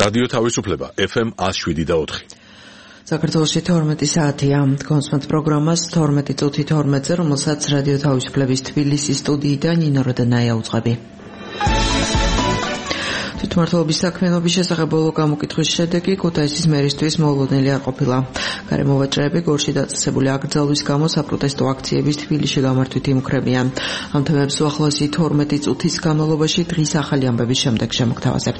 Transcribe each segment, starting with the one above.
რადიო თავისუფლება FM 107.4. საქართველოში 12 საათია. კონსულტანტ პროგრამას 12 წუთი 12-ზე, რომელსაც რადიო თავისუფლების თბილისის სტუდიიდან ნინო როდანაია უწყები. თვითმმართველობის საქმიანობის შესახებ ბოლო გამოკითხვის შედეგი ქუთაისის მერისთვის მოულოდნელი არ ყოფილა. გარემოვაჭრეები გორში დაწესებული აკრძალვის გამო საპროტესტო აქციების თბილისში გამართვით იმუქრებიან. ამ თემებს უახლოესი 12 წუთის განმავლობაში დღის ახალი ამბების შემდეგ შემოგთავაზებთ.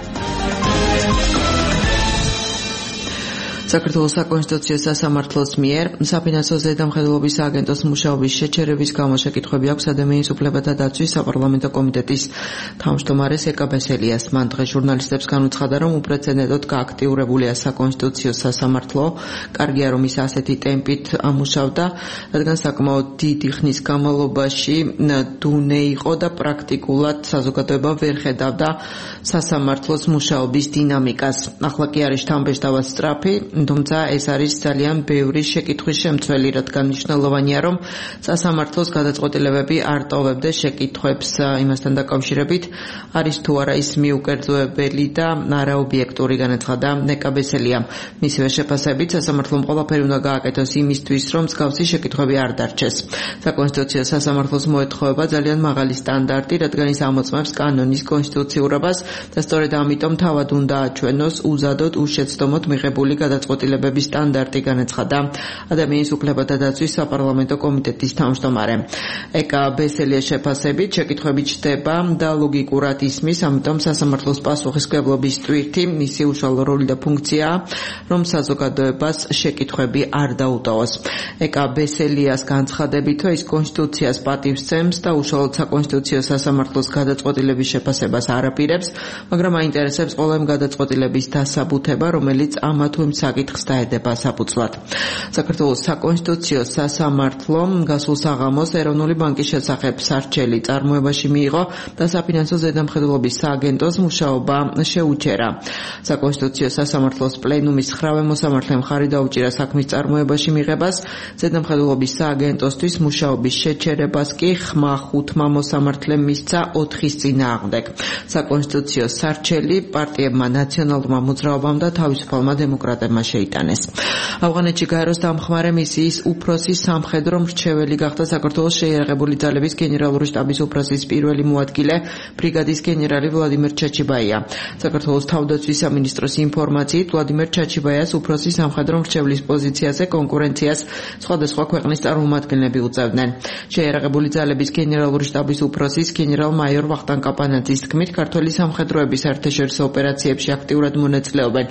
საქართველოს საკონსტიტუციო სასამართლოს მიერ საფინანსო ზედამხედველობის სააგენტოს მუშაობის შეჩერების გამო შეკითხვები აქვს ადამიანის უფლებათა დაცვის საპარლამენტო კომიტეტის თავმჯდომარეს ეკა ბესელიას. მან დღეს ჟურნალისტებს განუცხადა, რომ უპრეცედენტოდ გააქტიურებულია საკონსტიტუციო სასამართლო. კარგია, რომ ის ასეთი ტემპით ამუშავდა, რადგან საკმაოდ დიდი ხნის განმავლობაში დუნე იყო და პრაქტიკულად საზოგადოება ვერ ხედავდა სასამართლოს მუშაობის დინამიკას. ახლა კი არის შთამბეჭდავად სწრაფი, თუმცა ეს არის ძალიან ბევრი შეკითხვის შემცველი, რადგან მნიშვნელოვანია, რომ სასამართლოს გადაწყვეტილებები არ ტოვებდეს შეკითხვებს იმასთან დაკავშირებით, არის თუ არა ის მიუკერძოებელი და არაობიექტური, განაცხადა ეკა ბესელიამ. მისივე შეფასებით, სასამართლომ ყველაფერი უნდა გააკეთოს იმისთვის, რომ მსგავსი შეკითხვები არ დარჩეს. საკონსტიტუციო სასამართლოს მოეთხოვება ძალიან მაღალი სტანდარტი, რადგან ის ამოწმებს კანონის კონსტიტუციურობას და სწორედ ამიტომ თავად უნდა აჩვენოს უზადოდ უშეცდომოდ მიღებული გადაწყვეტილებების სტანდარტი, განაცხადა ადამიანის უფლებათა დაცვის საპარლამენტო კომიტეტის თავმჯდომარე. ეკა ბესელიას შეფასებით, შეკითხვები ჩდება და ლოგიკურად ისმის, ამიტომ სასამართლოს პასუხისმგებლობის ტვირთი, მისი უშუალო როლი და ფუნქციაა, რომ საზოგადოებას შეკითხვები არ დაუტოვოს. ეკა ბესელიას განცხადებით, ის კონსტიტუციას პატივსცემს და უშუალოდ საკონსტიტუციო სასამართლოს გადაწყვეტილების შეფასებას არ აპირებს, მაგრამ აინტერესებს ყველა იმ გადაწყვეტილების დასაბუთება, რომელიც ამა თუ იმ საკითხს დაედება საფუძვლად. საქართველოს საკონსტიტუციო სასამართლომ გასულ საღამოს ეროვნული ბანკის შესახებ სარჩელი წარმოებაში მიიღო და საფინანსო ზედამხედველობის სააგენტოს მუშაობა შეუჩერა. საკონსტიტუციო სასამართლოს პლენუმის 9-ვე მოსამართლემ ხარი დაუჭირა საქმის წარმოებაში მიღებას, ზედამხედველობის სააგენტოსთვის მუშაობის შეჩერებას კი ხმა 5-მა მოსამართლემ მისცა 4-ის წინააღმდეგ. საკონსტიტუციო სარჩელი პარტიებმა, ნაციონალურმა მოძრაობამ და თავისუფალმა დემოკრატებმა შეიტანეს. ავღანეთში გაეროს დამხმარე მისიის უფროსის სამხედრო მრჩეველი გახდა საქართველოს შეიარაღებული ძალების გენერალური შტაბის უფროსის პირველი მოადგილე, ბრიგადის გენერალი ვლადიმერ ჩაჩიბაია. საქართველოს თავდაცვის სამინისტროს ინფორმაციით, ვლადიმერ ჩაჩიბაიას უფროსის სამხედრო მრჩევლის პოზიციაზე კონკურენციას სხვადასხვა ქვეყნის წარმომადგენლები უწევდნენ. შეიარაღებული ძალების გენერალური შტაბის უფროსის გენერალ-მაიორ ვახტანგ კაპანაძის თქმით, ქართველი სამხედროები საერთაშორისო ოპერაციებში აქტიურად მონაწილეობენ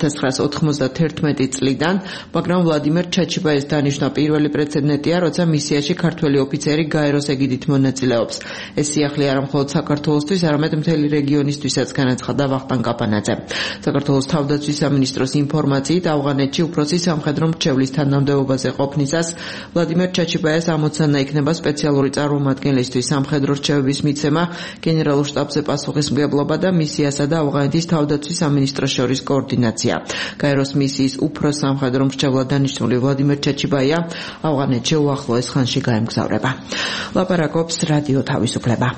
1991 წლიდან, მაგრამ ვლადიმერ ჩაჩიბაიას დანიშვნა პირველი პრეცედენტია, როცა მისიაში ქართველი ოფიცერი გაეროს ეგიდით მონაწილეობს. ეს სიახლე არა მხოლოდ საქართველოსთვის, არამედ მთელი რეგიონისთვისაც, განაცხადა ვახტანგ კაპანაძე. საქართველოს თავდაცვის სამინისტროს ინფორმაციით, ავღანეთში უფროსის სამხედრო მრჩევლის თანამდებობაზე ყოფნისას ვლადიმერ ჩაჩიბაიას ამოცანა იქნება სპეციალური წარმომადგენლისთვის სამხედრო რჩევების მიცემა, გენერალურ შტაბზე პასუხისმგებლობა და მისიასა და ავღანეთის თავდაცვის სამინისტროს შორის კოორდინაცია. გაეროს მისიის უფროს სამხედრო მრჩევლად დანიშნული ვლადიმერ ჩაჩიბაია ავღანეთში უახლოეს ხანში გაემგზავრება. ლაპარაკობს რადიო თავისუფლება.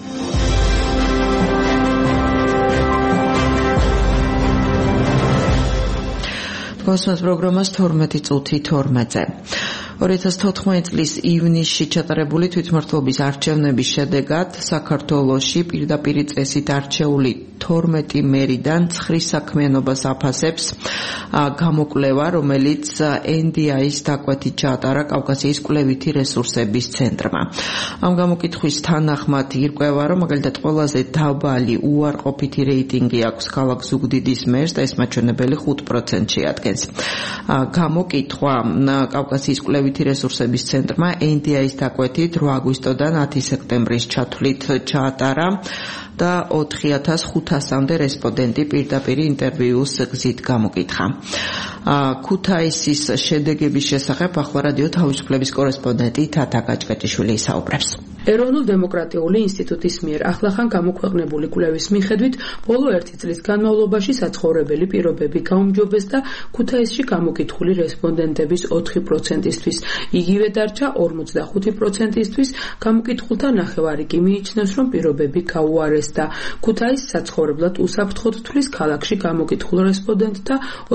კონსულტანტ პროგრამას 12 წუთი 12-ზე. 2014 წლის ივნისში ჩატარებული თვითმმართველობის არჩევნების შედეგად საქართველოში პირდაპირ წესით არჩეული 12 მერიდან 9 საქმიანობას აფასებს გამოკვლევა, რომელიც NDI-ის დაკვეთით ჩაატარა კავკასიის კვლევითი რესურსების ცენტრმა. ამ გამოკითხვის თანახმად ირკვევა, რომ მაგალითად ყველაზე დაბალი უარყოფითი რეიტინგი აქვს ქალაქ ზუგდიდის მერს და ეს მაჩვენებელი 5% შეადგენს. გამოკითხვა კავკასიის კვლევითი რესურსების centrმა NDI-ის დაკვეთით 8 აგვისტოდან 10 სექტემბრის ჩათვლით ჩაატარა და 4500-მდე რესპონდენტი პირდაპირ ინტერვიუს გზით გამოკითხა. ქუთაისის შედეგების შესახებ ახლა რადიო თავისუფლების კორესპონდენტი თათა გაჭკეტიშვილი ისაუბრებს. ეროვნულ დემოკრატიული ინსტიტუტის მიერ ახლახან გამოქვეყნებული კვლევის მიხედვით, ბოლო 1 წლის განმავლობაში საცხოვრებელი პირობები გაუმჯობეს და ქუთაისში გამოკითხული რესპონდენტების 4%-ისთვის, იგივე დარჩა 45%-ისთვის, გამოკითხულთა ნახევარი კი მიიჩნევს, რომ პირობები გაუარესდა უმაღლესდა. ქუთაისს საცხოვრებლად უსაფრთხოდ თვლის ქალაქში გამოკითხულ რესპონდენტთა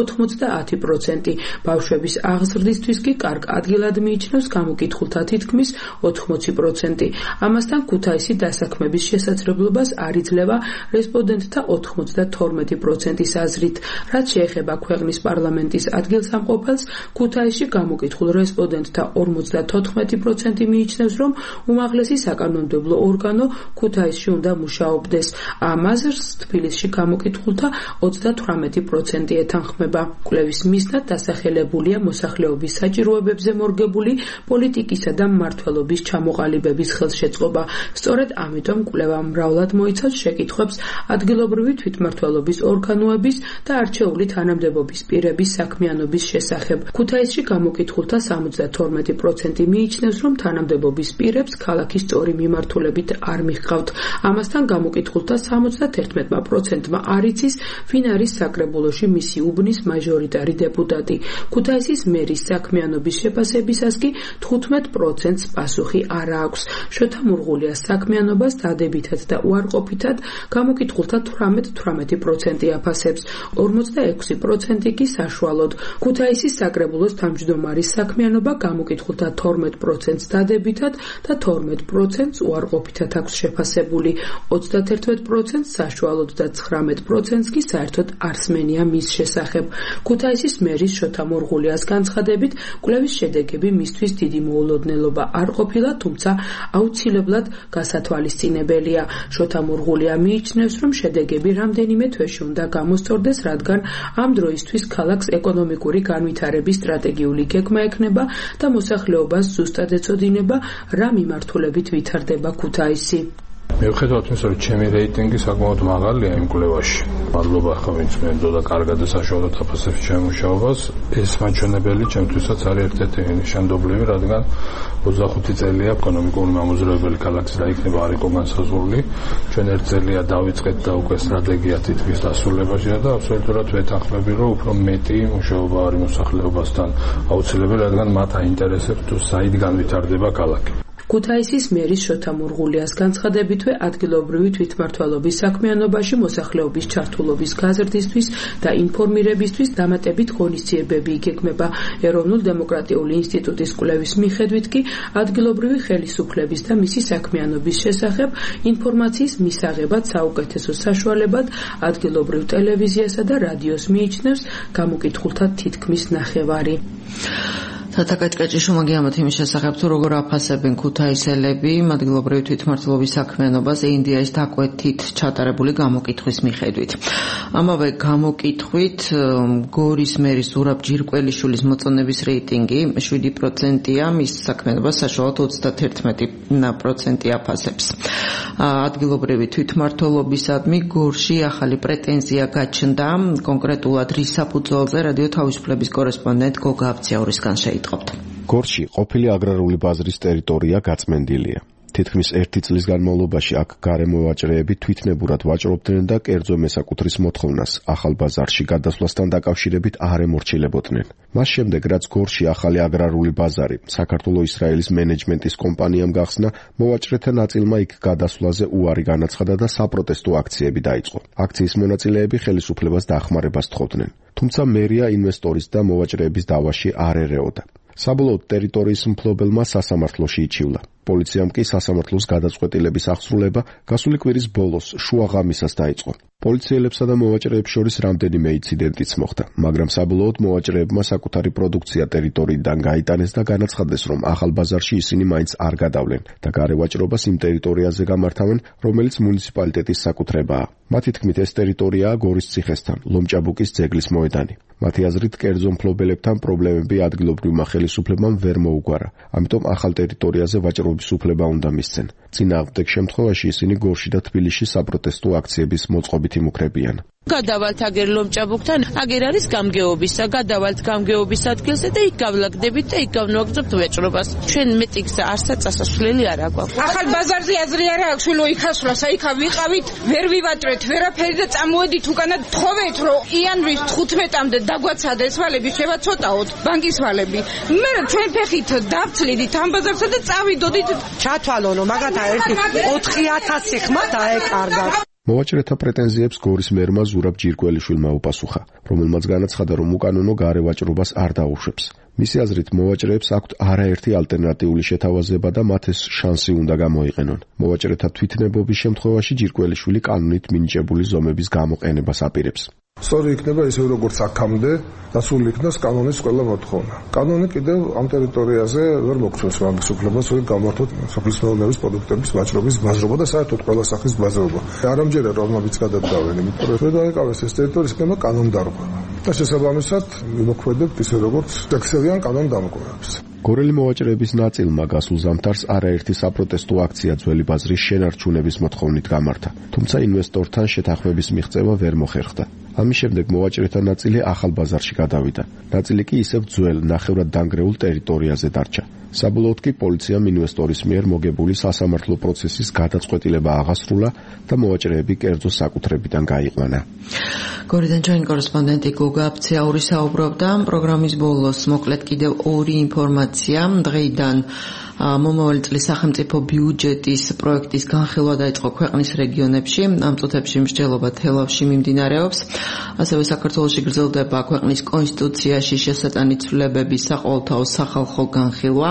90%. ბავშვების აღზრდისთვის კი კარგ ადგილად მიიჩნევს გამოკითხულთა თითქმის 80%. ამასთან ქუთაისი დასაქმების შესაძლებლობას არ იძლევა რესპონდენტთა 92%-ის აზრით. რაც შეეხება ქვეყნის პარლამენტის ადგილსამყოფელს, ქუთაისში გამოკითხულ რესპონდენტთა 54% მიიჩნევს, რომ უმაღლესი საკანონმდებლო ორგანო ქუთაისში უნდა მუშაობდეს. ამ აზრს თბილისში გამოკითხულთა 38% ეთანხმება. კვლევის მიზნად დასახელებულია მოსახლეობის საჭიროებებზე მორგებული პოლიტიკისა და მმართველობის ჩამოყალიბების ხელშეწყობა. სწორედ ამიტომ კვლევა მრავლად მოიცავს შეკითხვებს ადგილობრივი თვითმმართველობის ორგანოების და არჩეული თანამდებობის პირების საქმიანობის შესახებ. ქუთაისში გამოკითხულთა 72% მიიჩნევს, რომ თანამდებობის პირებს ქალაქის სწორი მიმართულებით არ მიჰყავთ. ამასთან გამოკითხულთა 71%-მა არ იცის, ვინ არის საკრებულოში მისი უბნის მაჟორიტარი დეპუტატი. ქუთაისის მერის საქმიანობის შეფასებისას კი 15%-ს პასუხი არ აქვს. შოთა მურღულიას საქმიანობას დადებითად და უარყოფითად გამოკითხულთა 18% აფასებს, 46% კი საშუალოდ. ქუთაისის საკრებულოს თავმჯდომარის საქმიანობა გამოკითხულთა 12%-ს დადებითად და 12%-ს უარყოფითად აქვს შეფასებული, 31%-ს საშუალოდ და 19%-ს კი საერთოდ არსმენია მის შესახებ. ქუთაისის მერის შოთა მურღულიას განცხადებით, კვლევის შედეგები მისთვის დიდი მოულოდნელობა არ ყოფილა, თუმცა აუცილებლად გასათვალისწინებელია. შოთა მურღულია მიიჩნევს, რომ შედეგები რამდენიმე თვეში უნდა გამოსწორდეს, რადგან ამ დროისთვის ქალაქს ეკონომიკური განვითარების სტრატეგიული გეგმა ექნება და მოსახლეობას ზუსტად ეცოდინება, რა მიმართულებით ვითარდება ქუთაისი. მიუხედავად იმისა, რომ ჩემი რეიტინგი საკმაოდ მაღალია იმ კვლევაში, მადლობა ხომ ვინც მენდოდა კარგად და საშუალოდ აფასებს ჩემ მუშაობას, ეს მაჩვენებელი ჩემთვისაც არის ერთ-ერთი ნიშანდობლივი, რადგან 25 წელია ეკონომიკური მამოძრავებელი ქალაქის დაიქმნება არ იყო განსაზღვრული. ჩვენ ერთ წელია დავიწყეთ და უკვე სტრატეგია თითქმის დასრულებაშია და აბსოლუტურად ვეთანხმები, რომ უფრო მეტი მუშაობა არის მოსახლეობასთან აუცილებელი, რადგან მათ აინტერესებს თუ საით განვითარდება ქალაქი. ქუთაისის მერის შოთა მურღულიას განცხადებითვე ადგილობრივი თვითმმართველობის საქმიანობაში მოსახლეობის ჩართულობის გაზრდისთვის და ინფორმირებისთვის დამატებით ღონისძიებები იგეგმება. ეროვნულ დემოკრატიული ინსტიტუტის კვლევის მიხედვით კი ადგილობრივი ხელისუფლების და მისი საქმიანობის შესახებ ინფორმაციის მისაღებად საუკეთესო საშუალებად ადგილობრივ ტელევიზიასა და რადიოს მიიჩნევს გამოკითხულთა თითქმის ნახევარი. Თათაკაჭკაჭი შუმაგიამოთ იმის შესახებ, თუ როგორ აფასებენ ქუთაისელები ადგილობრივი თვითმმართველობის საქმიანობას ინდიის დაკვეთით ჩატარებული გამოკითხვის მიხედვით. ამავე გამოკითხვით გორის მერის ზურაბ ჯირკველიშვილის მოწონების რეიტინგი 7%-ია, მის საქმიანობას საშუალოდ 31% აფასებს. ადგილობრივი თვითმმართველობისადმი გორში ახალი პრეტენზია გაჩნდა, კონკრეტულად რის საფუძველზე რადიო თავისუფლების კორესპონდენტ გოგა აბციაურისგან შეიტყობთ. გორში ყოფილი აგრარული ბაზრის ტერიტორია გაწმენდილია. თითქმის 1 წლის განმავლობაში აქ გარემოვაჭრეები თვითნებურად ვაჭრობდნენ და კერძო მესაკუთრის მოთხოვნას ახალ ბაზარში გადასვლასთან დაკავშირებით არ ემორჩილებოდნენ. მას შემდეგ, რაც გორში ახალი აგრარული ბაზარი საქართველო-ისრაელის მენეჯმენტის კომპანიამ გახსნა, მოვაჭრეთა ნაწილმა იქ გადასვლაზე უარი განაცხადა და საპროტესტო აქციები დაიწყო. აქციის მონაწილეები ხელისუფლებას დახმარებას თხოვდნენ. თუმცა მერია ინვესტორის და მოვაჭრეების დავაში არ ერეოდა. საბოლოოდ ტერიტორიის მფლობელმა სასამართლოში იჩივლა. პოლიციამ კი სასამართლოს გადაწყვეტილების აღსრულება გასული კვირის ბოლოს შუა ღამისას დაიწყო. პოლიციელებსა და მოვაჭრეებს შორის რამდენიმე ინციდენტიც მოხდა, მაგრამ საბოლოოდ მოვაჭრეებმა საკუთარი პროდუქცია ტერიტორიიდან გაიტანეს და განაცხადეს, რომ ახალ ბაზარში ისინი მაინც არ გადავლენ და გარევაჭრობას იმ ტერიტორიაზე გამართავენ, რომელიც მუნიციპალიტეტის საკუთრებაა. მათი თქმით, ეს ტერიტორიაა გორის ციხესთან, ლომჭაბუკის ძეგლის მოედანი. მათი აზრით, კერძო მფლობელებთან პრობლემები ადგილობრივმა ხელისუფლებამ ვერ მოუგვარა, ამიტომ ახალ ტერიტორიაზე ვაჭრობის უფლება უნდა მისცენ. წინააღმდეგ შემთხვევაში ისინი გორში და თბილისში საპროტესტო აქციების მოწყობით იმუქრებიან. გადავალთ აგერ ლომჭაბუკთან, აგერ არის გამგეობისა, გადავალთ გამგეობის ადგილზე და იქ გავლაგდებით და იქ გავნაგზობთ ვეჭრობას. ჩვენ მეტი გზა არსა წასასვლელი არ აქვს. ახალ ბაზარზე აზრი არა აქვს, რომ იქასვლა, საიქა ვიყავით, ვერ ვივატრეთ, ვერაფერი და წამოვედით უკანა თხოვეთ, რომ იანვრის 15-მდე დაგვაცადეს ვალები, შევა ცოტაოთ, ბანკის ვალები. მე ჩვენ ფეხით დავცლიდით ამ ბაზარსა და წავიდოდით. ჩათვალონო, მაგათაც 4000 ხმა დაეკარგა. მოვაჭრეთა პრეტენზიებს გორის მერმა ზურაბ ჯირკველიშვილმა უპასუხა, რომელმაც განაცხადა, რომ უკანონო გარევაჭრობას არ დაუშვებს. მისი აზრით, მოვაჭრეებს აქვთ არაერთი ალტერნატიული შეთავაზება და მათ ეს შანსი უნდა გამოიყენონ. მოვაჭრეთა თვითნებობის შემთხვევაში ჯირკველიშვილი კანონით მინიჭებული ზომების გამოყენებას აპირებს. სწორი იქნება ისე როგორც აქამდე დასული იქნას კანონის ყველა მოთხოვნა. კანონი კიდევ ამ ტერიტორიაზე ვერ მოგცემს მაგის უფლებას, რომ გამართოთ სოფლის მეურნეობის პროდუქტების ვაჭრობის ბაზრობა და საერთოდ ყველა სახის ბაზრობა. არ ამჯერა რომლებიც გადადგავენ, იმიტომ რომ დაეკავეს ეს ტერიტორიის იქნება კანონდარღვევა. და შესაბამისად მიმოქმედებთ ისე როგორც ტექსტიან კანონდამკვირვებს. გორელი მოვაჭრეების ნაწილმა გასულ ზამთარს არაერთი საპროტესტო აქცია ძველი ბაზრის შენარჩუნების მოთხოვნით გამართა, თუმცა ინვესტორთან შეთანხმების მიღწევა ვერ მოხერხდა. ამის შემდეგ მოვაჭრეთა ნაწილი ახალ ბაზარში გადავიდა. ნაწილი კი ისევ ძველ ნახევრად დანგრეულ ტერიტორიაზე დარჩა. საბოლოოდ კი პოლიციამ ინვესტორის მიერ მოგებული სასამართლო პროცესის გადაწყვეტილება აღასრულა და მოვაჭრეები კერძო საკუთრებიდან გაიყვანა. გორიდან ჩვენი კორესპონდენტი გოგა აფციაური საუბრობდა. პროგრამის ბოლოს მოკლედ კიდევ ორი ინფორმაცია. დღეიდან მომავალი წლის სახელმწიფო ბიუჯეტის პროექტის განხილვა დაიწყო ქვეყნის რეგიონებში. ამ წუთებში მსჯელობა თელავში მიმდინარეობს. ასევე საქართველოში გრძელდება ქვეყნის კონსტიტუციაში შესატანი ცვლილებების საყოველთაო სახალხო განხილვა.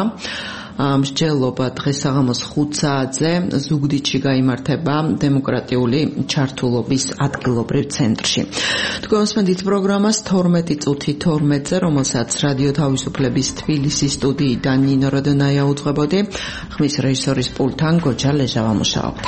მსჯელობა დღეს საღამოს 5 საათზე ზუგდიდში გაიმართება დემოკრატიული ჩართულობის ადგილობრივ ცენტრში. თქვენსმენდით პროგრამას 12 წუთი 12-ზე, რომელსაც რადიო თავისუფლების თბილისის სტუდიიდან ნინო როდონაია უძღვებოდი. ხმის რეჟისორის პულტთან გოჯა ლეჟავა მუშაობდა.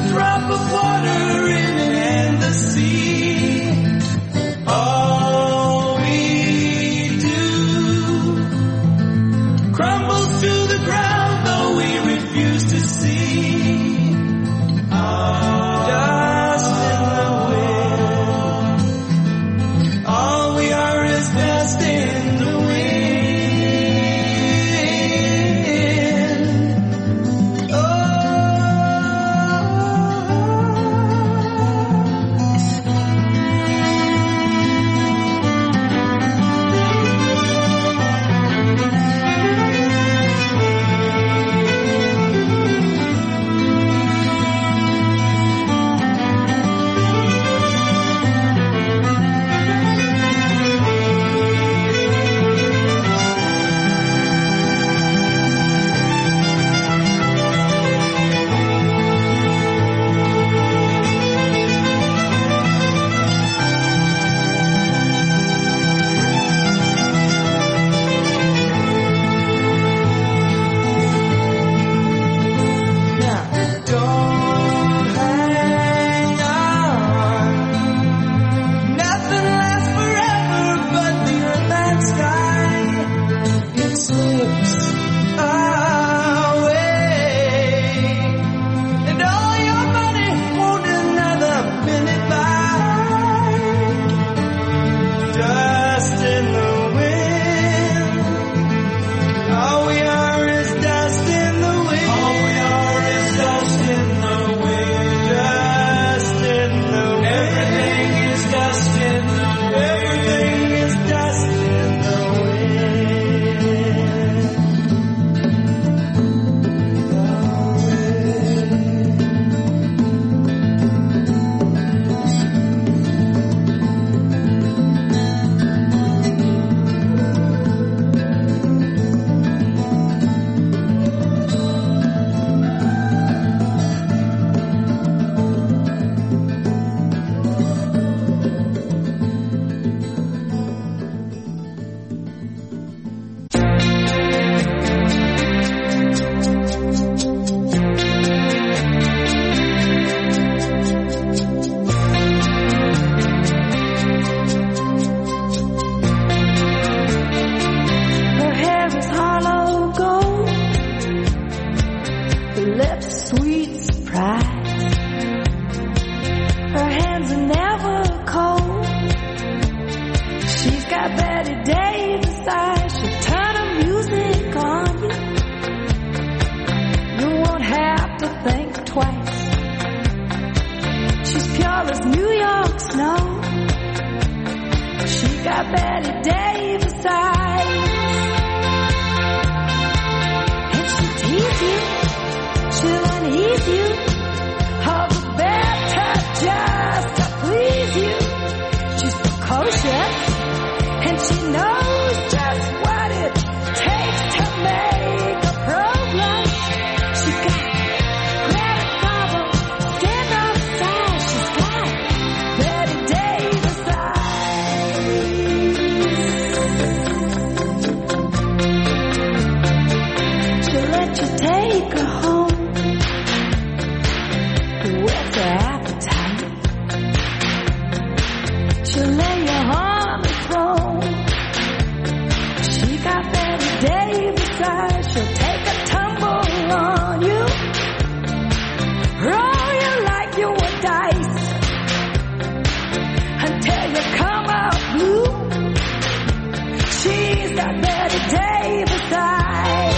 drop of water in an endless sea. All we do crumbles to the ground, though we refuse to see. Dust in the wind. All we are is dust in the wind.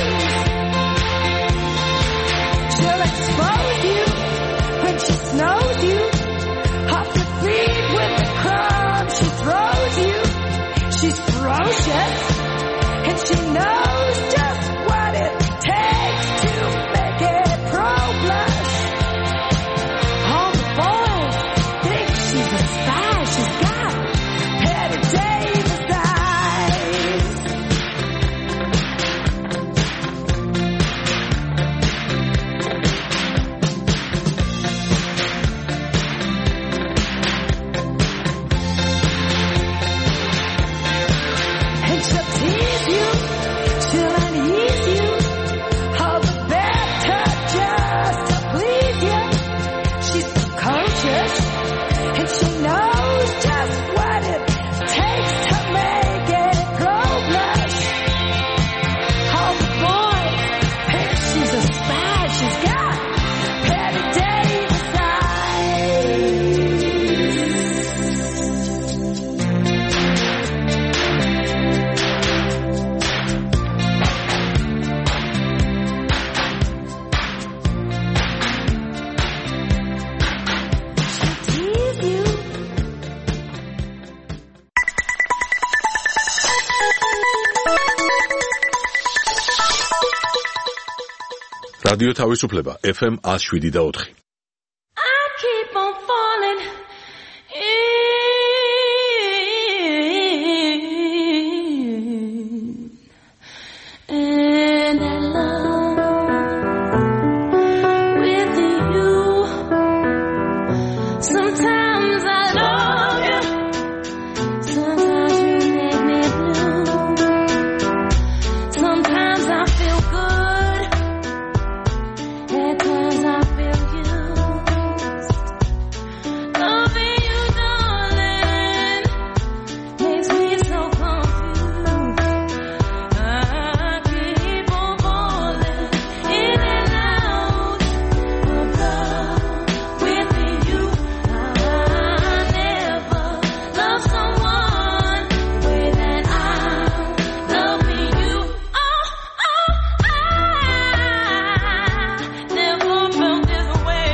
She'll expose you when she snows. რადიო თავისუფლება FM 107.4. I keep on falling in love with you. Sometimes I love you, sometimes you make me blue. Sometimes I feel good, at times I feel used. Loving you, darling, makes me so confused. I keep on falling in and out of love with you. I never loved someone the way that I'm loving you. I never felt this way.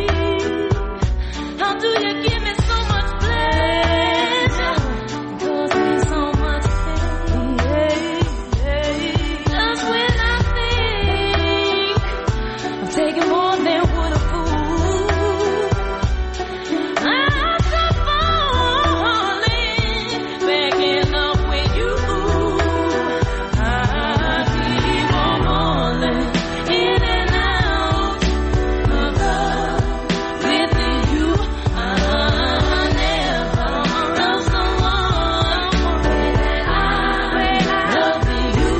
How do you give me so much pleasure? Cause me so much pain. Just when I think I'm taking more than would a fool, I stop falling, backing up with you. I keep on falling in and out of love with you. I never loved someone the way that I love you.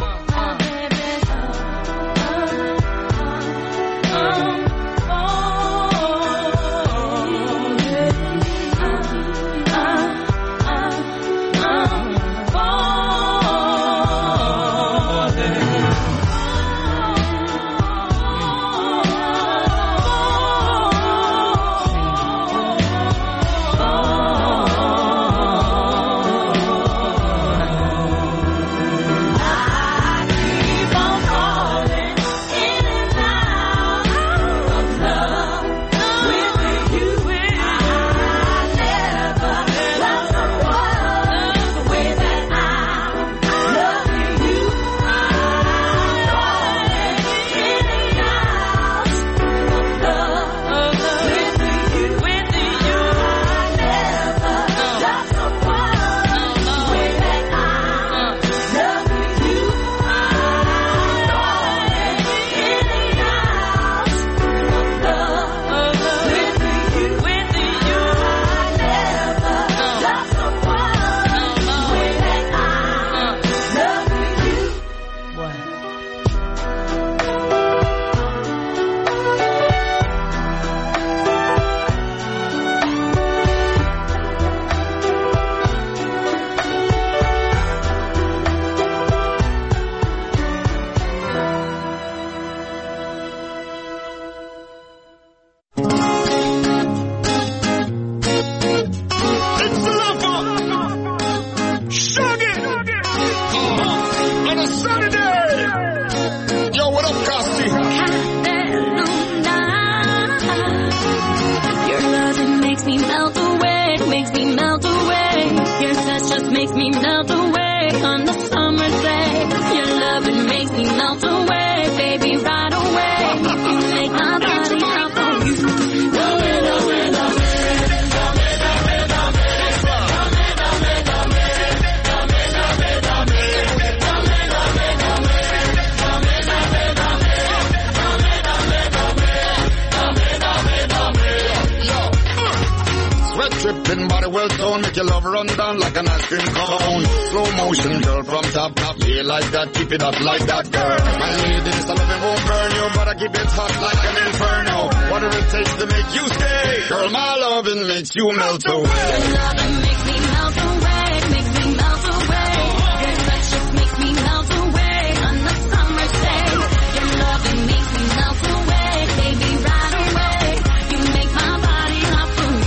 Your loving makes me melt away, makes me melt away. Your touch just makes me melt away on the summer day. Your loving makes me melt away, baby, right away. You make my body hop on you. Love it, love it, love it. Sweat dripping, body well toned, make your love run down like an ice cream cone. Slow motion, girl, from top, yeah, like that, keep it up like that, girl. My lady, this loving won't burn you, but I keep it hot like an inferno. Whatever it takes to make you stay, girl, my loving makes you melt away. Your loving makes me melt away, makes me melt away. Your touch just makes me melt away on the summer day. Your loving makes me melt away, baby, right away. You make my body hop for you.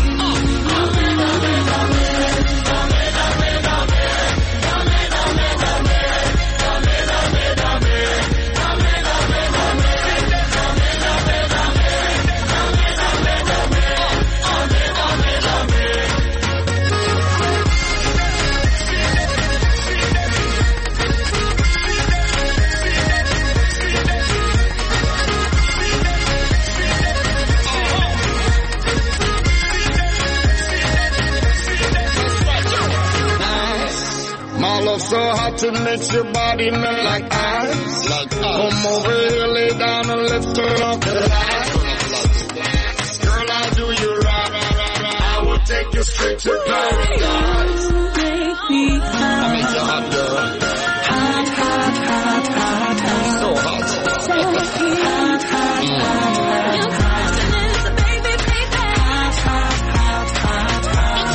so hot it makes your body melt like ice. Come over here, lay down and let's turn off the lights. Girl, I'll do you right. I will take you straight to paradise. Make me I'll make you hot, girl. hot, hot, hot, hot, hot. So hot. So hot, hot, hot. Your passion is a baby, baby. Hot, hot, hot, hot, hot.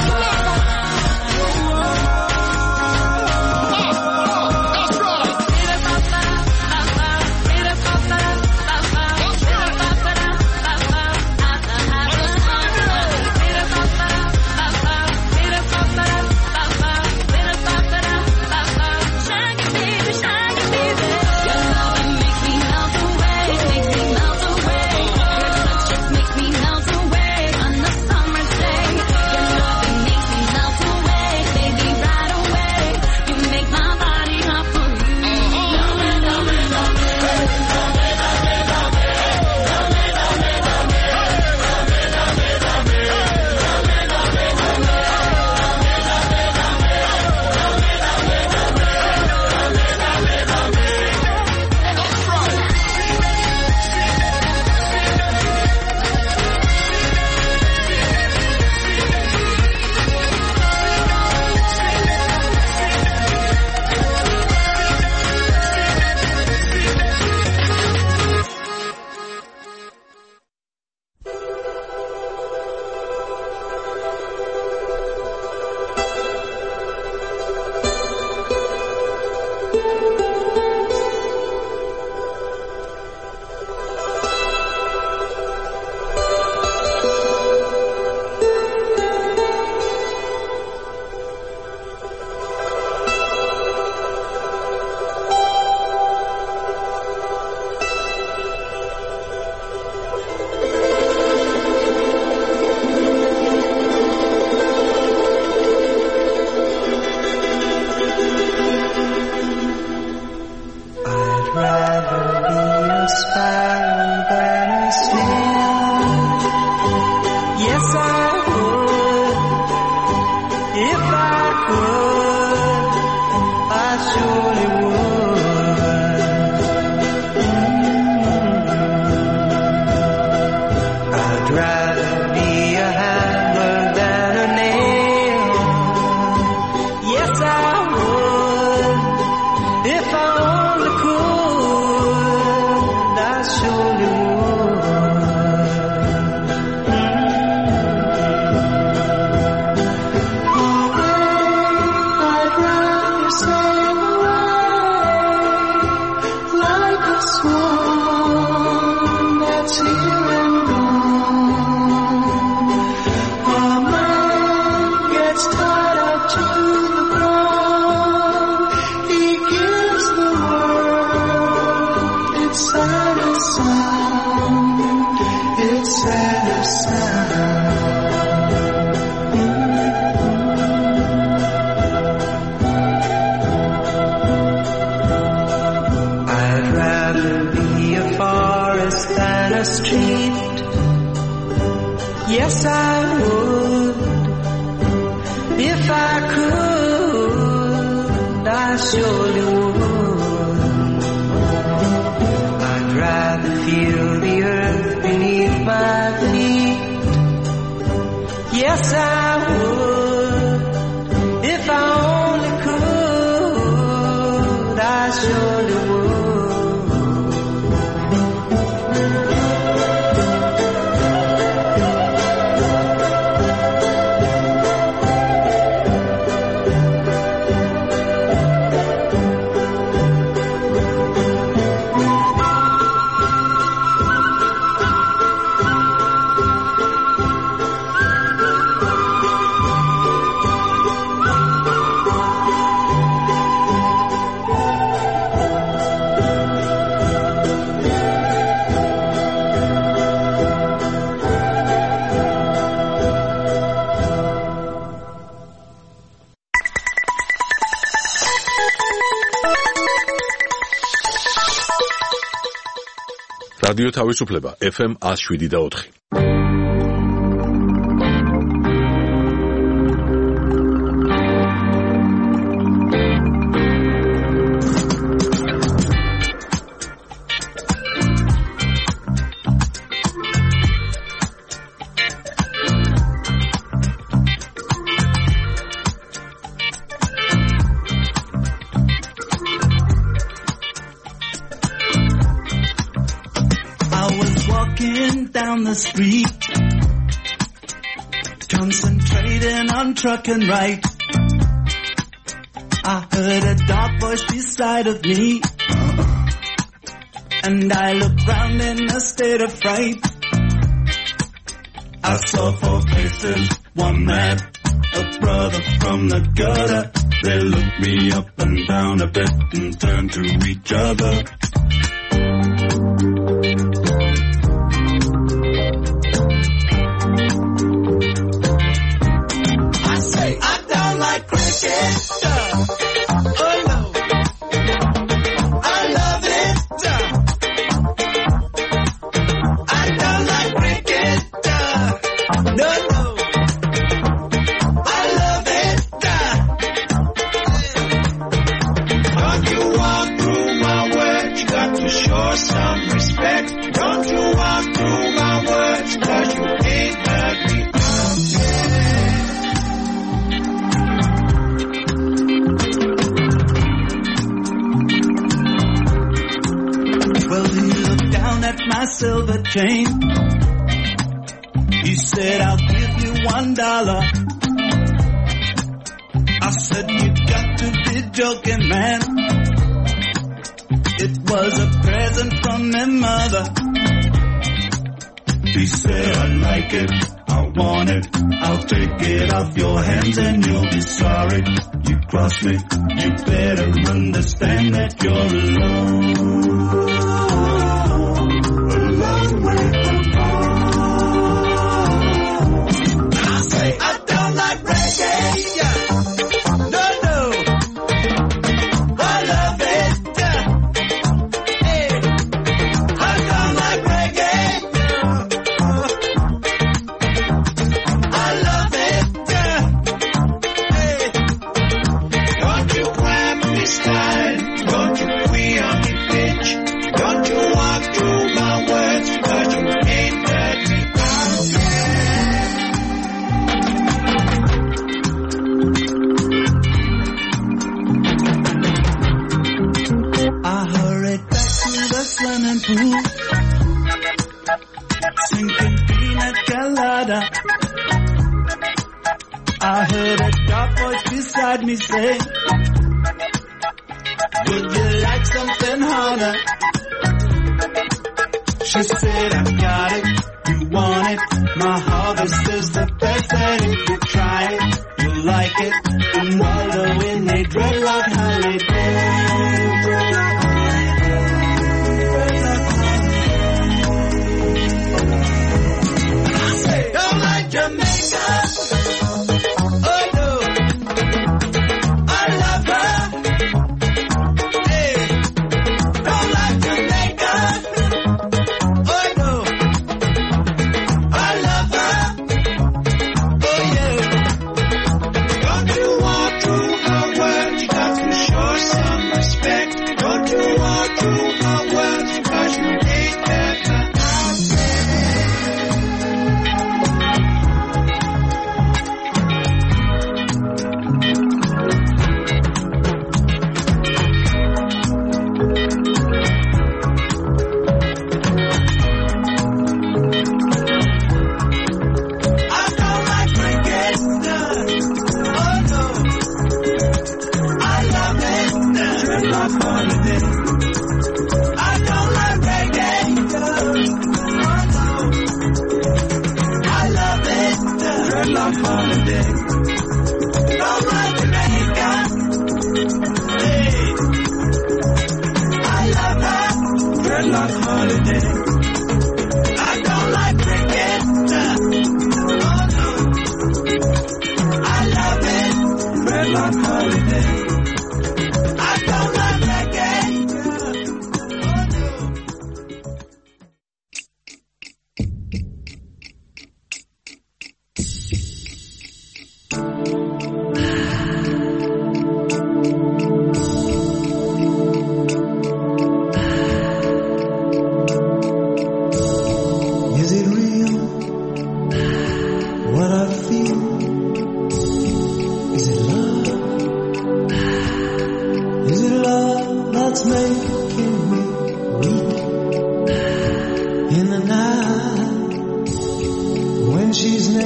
That's right. Yes, I would. If I could, I surely would. I'd rather feel the earth beneath my feet. Yes, I would. If I only could, I surely would. რადიო თავისუფლება FM 107.4. on the street, concentrating on trucking right. I heard a dark voice beside of me, and I looked round in a state of fright. I saw 4 faces, one man, a brother from the gutter. They looked me up and down a bit and turned to each other. I say, I don't like cricket. Oh no, I love it. I don't like cricket. No, no, I love it. Don't you walk through my words, you got to show some respect. Don't you walk through my words, 'cause you ain't heard me. Well, he looked down at my silver chain. He said, I'll give you $1. I said, you got to be joking, man. It was a present from my mother. He said, I like it, I want it, I'll take it off your hands and you'll be sorry. You cross me, you better understand that you're alone. A long way from home. And I say, I don't like reggae. No, no, I love it. Hey, I don't like reggae. I love it. Hey, don't you grab me style, don't you queen on me bitch, don't you walk through my words, 'cause you ain't heard me out I hurried back to the swimming pool, sinking pina colada. I heard a dark voice beside me say, would you like something harder? She said, I got it, you want it, my harvest is the best, and if you try it, you'll like it, and wallow in a dreadlock holiday. And I say, don't like Jamaica. Oh no, I love her. Hey, don't like Jamaica. Oh no, I love her. Oh yeah, don't you walk through her words, you got to show some respect. Don't you walk through her words, 'cause you ain't that I don't like cricket. Oh no, I love it. Dreadlock holiday. I don't like reggae. Oh no, I love it. Dreadlock holiday. Don't like Jamaica. Hey, I love her. Dreadlock holiday. I don't like cricket. Oh no, I love it. Dreadlock holiday. I don't like reggae. Oh no.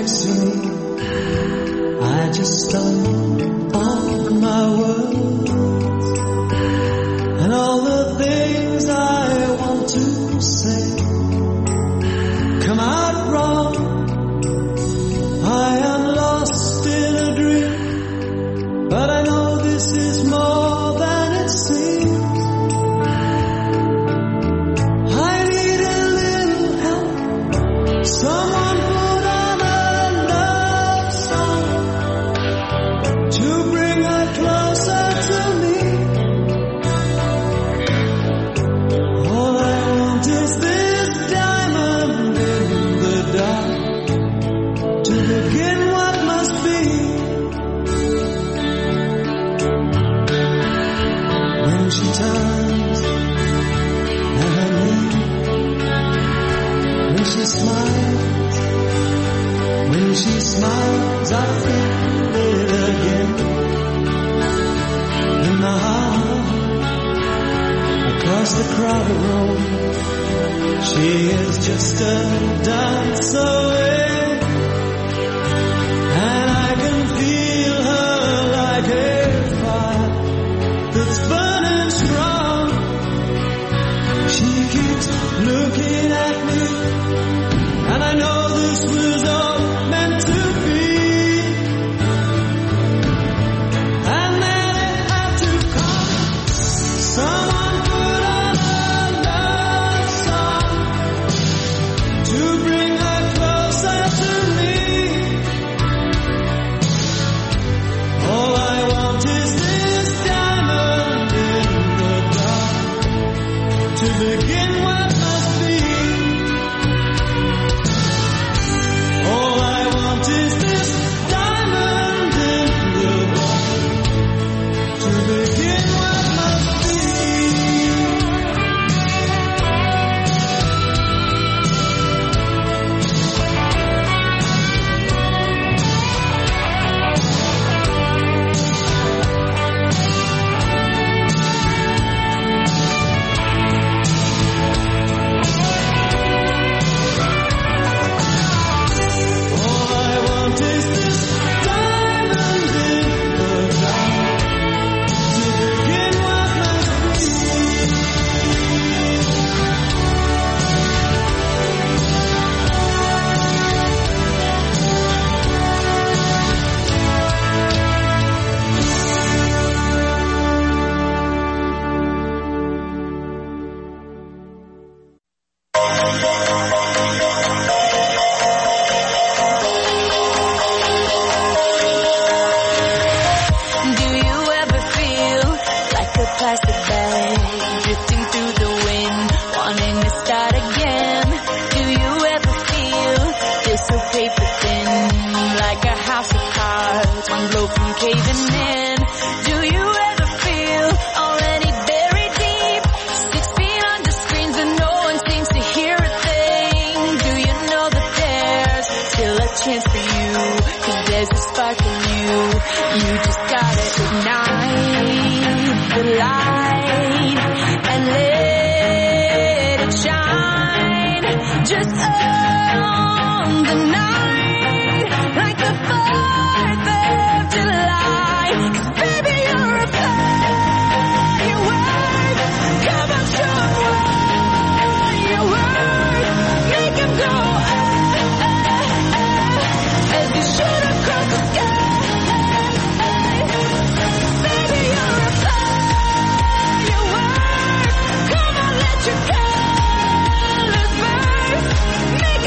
next to me, I just start on my words and all the things I want to say come out wrong. I am lost in a dream, but I know this is more than it seems. I need a little help, someone put on a love song to bring her closer to me. All I want is this diamond in the dark to begin what must be. When she turns and I leave, when she smiles, I feel it again in my heart. Across the crowded room, she is just a dance away, and I can feel her like a fire that's burning strong. She keeps looking at me, and I know this was all meant to be. And then it had to come. Someone put on a love song to bring her closer to me. All I want is this diamond in the dark to begin what must be. All I want is this diamond in the dark to begin what must be. All I want is this diamond in the dark to begin what must be. Do you ever feel like a plastic bag drifting through the wind, wanting to start again? Do you ever feel just so paper thin, like a house of cards, one blow from caving in? Do you ever feel already buried deep, 6 feet under screens and no one seems to hear a thing? Do you know that there's still a chance for you, 'cause there's a spark in you? You just gotta ignite the light and let it shine. Just on the night, like the 4th of July. 'Cause baby, you're a firework. Come on, show 'em what you're worth. Make 'em go as you shoot across the sky. Baby, you're a firework. Come on, let your colors burst. Make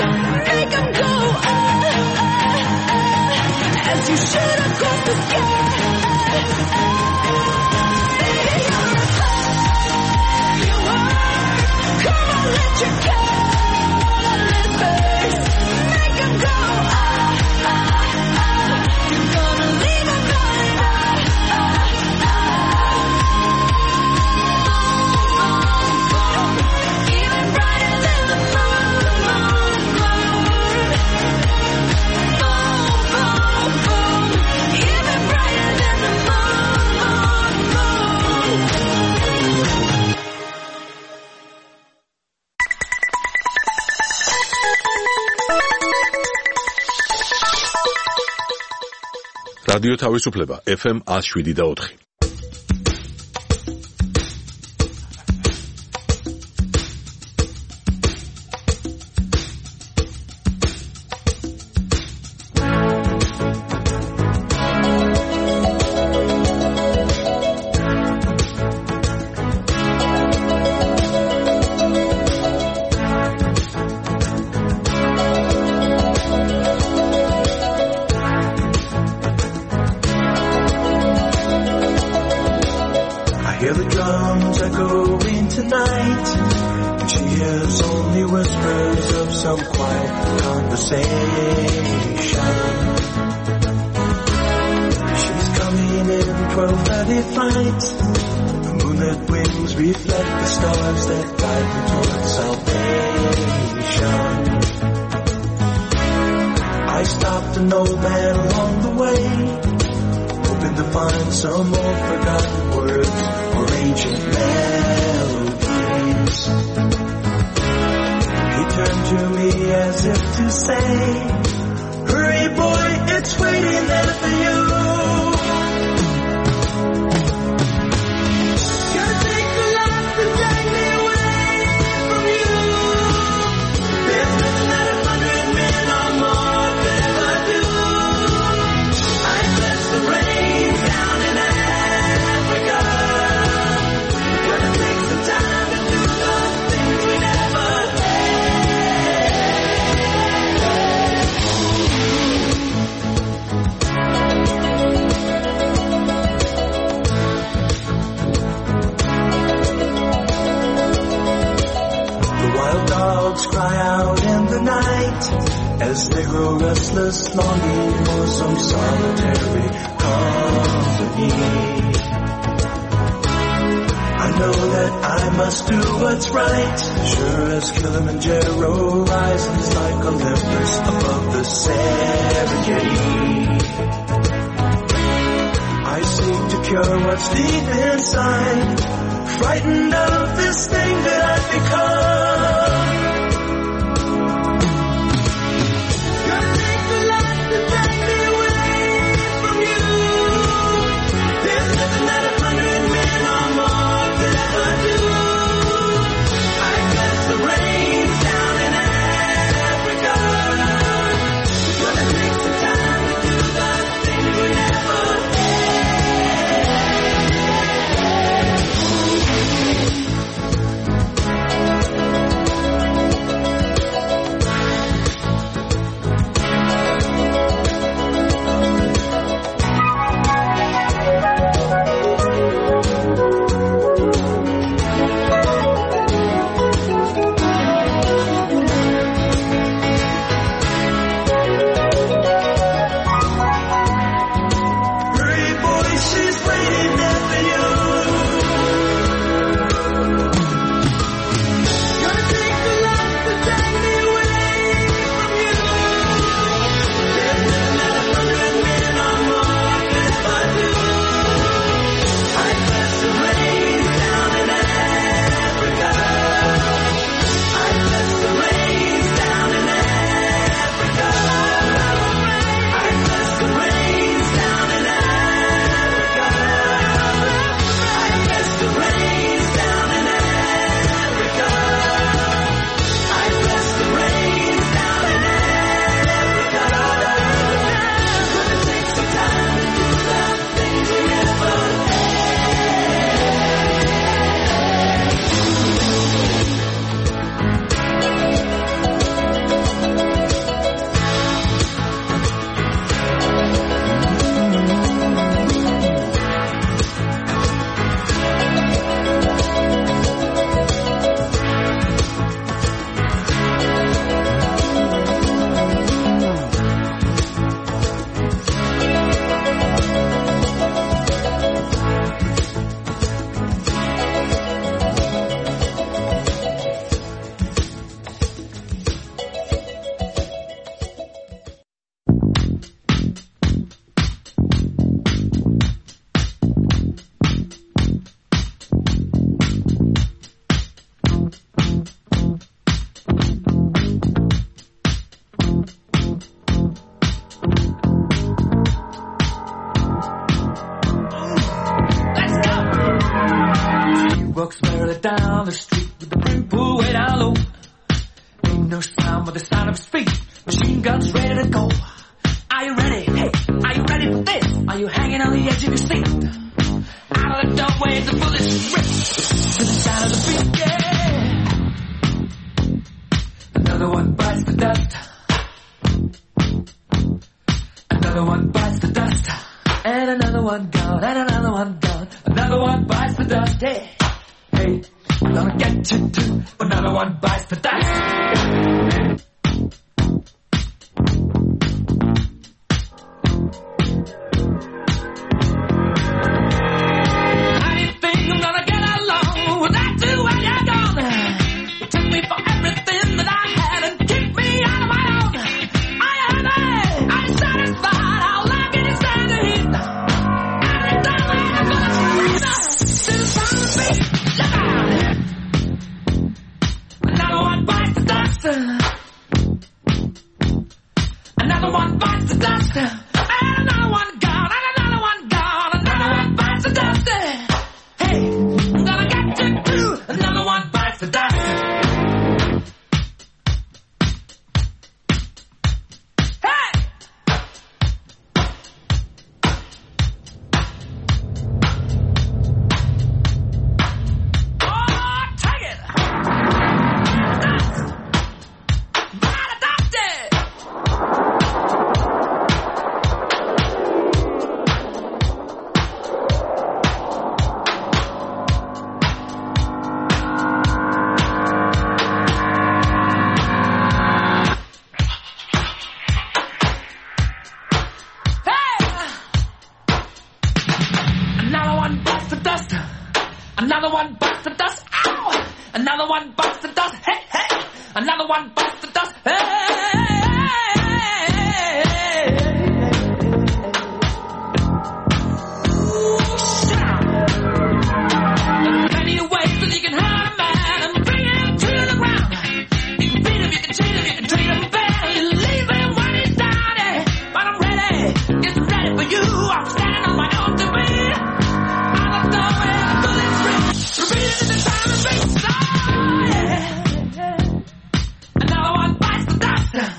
make 'em go as you shoot across the sky. Baby, you're a fire, you are. Come on, let your colors burst. Make 'em go you're gonna leave 'em blind. Even brighter than the moon. Even brighter than the რადიო თავისუფლება FM 107.4. Hear the drums echoing tonight, and she hears only whispers of some quiet conversation. She's coming in 12:30 flight. The moonlit wings reflect the stars that guide me towards salvation. I stopped an old man along the way, hoping to find some old forgotten words or ancient melodies. He turned to me as if to say, hurry boy, it's waiting there for you. Gotta take the life to drag me away from you. There's nothing that 100 men or more could ever do. I bless the rain down in Africa. Gonna take some time to do those things we never The wild dogs cry out in the night as they grow restless, longing for some solitary company. I know that I must do what's right, sure as Kilimanjaro rises like Olympus above the Serengeti. I seek to cure what's deep inside, frightened of this thing that I've become. Gonna take the life to drag me away from you. There's nothing that 100 men or more could ever do. I bless the rain down in Africa. Gonna take some time to do the things we never did. guns ready to go. Are you ready? Hey, are you ready for this? Are you hanging on the edge of your seat? Out of the doorway, the bullets rip to the sound of the beat, yeah. Another one bites the dust. Another one bites the dust. And another one gone, and another one gone. Another one bites the dust, hey. Hey, I'm gonna get you too. Another one bites the dust. How do you think I'm gonna get along without you when you're gone? You took me for everything that I had and kicked me out of my own. I am satisfied. How long can you stand the heat? Every time when I'm gonna breathe out to the sound of the beat. Look out! Another one bites the dust. Another one bites the dust. And another one gone. And another one gone. Another one bites the dust. Hey, I'm gonna get you too. Another one bites the dust. Hey! Oh, take it! Dust! Gotta dust it! Another one bites the dust. Another one bites the dust. Ow! Another one bites the dust. Hey, hey! Another one bites the dust. Hey! There's plenty of ways that you can hurt a man and bring him to the ground. You can beat him, you can cheat him, you can treat him bad. You leave him when he's down, eh? But I'm ready, yes, I'm ready for you. I'm standing on my own to be. I don't know where the bullets rip. Repeating in the time and space. Oh, yeah. Another one bites the dust.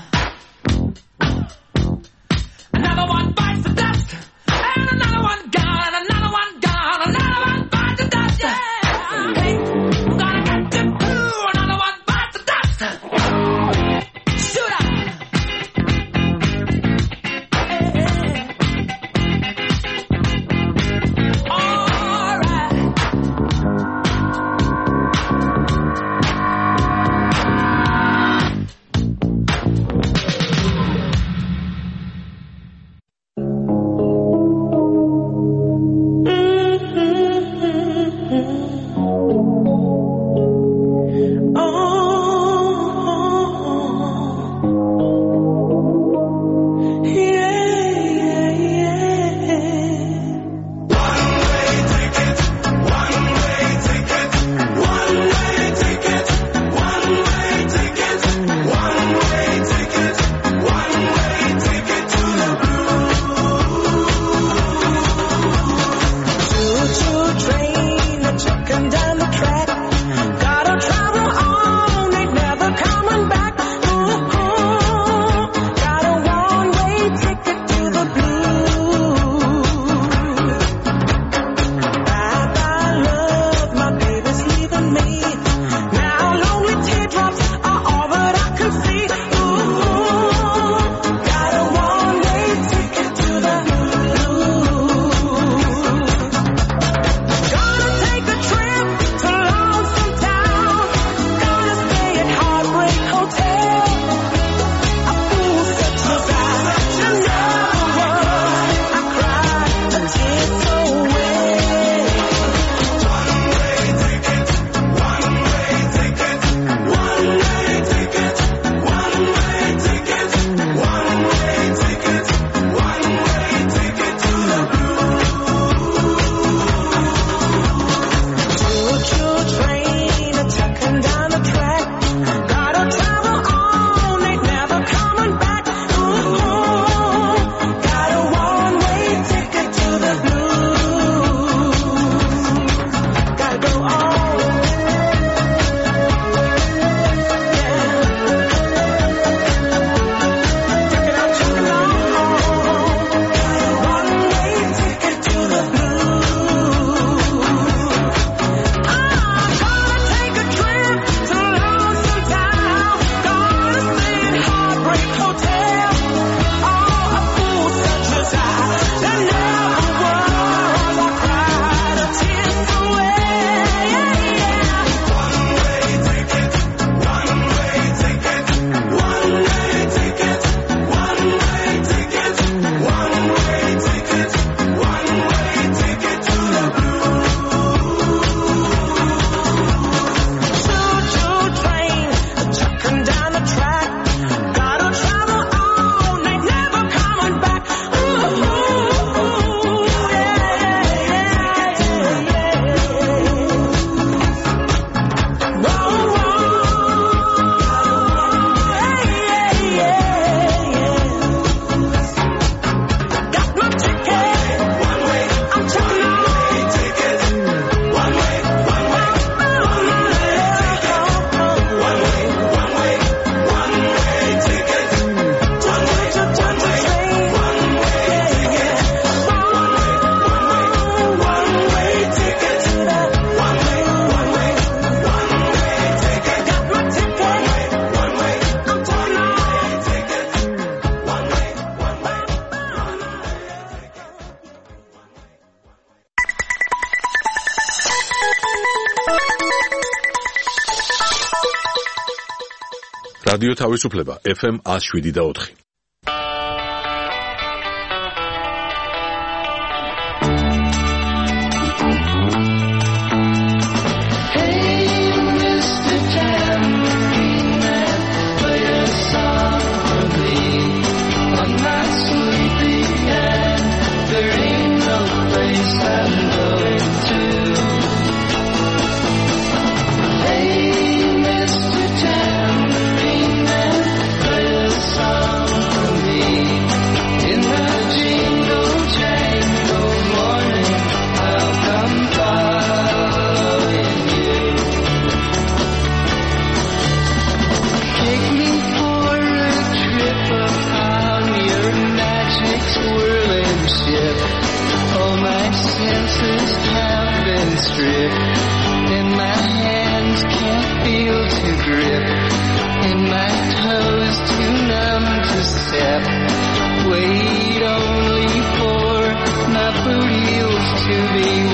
რადიო თავისუფლება FM 107.4. And my hands can't feel to grip, and my toes too numb to step. Wait only for my boot heels to be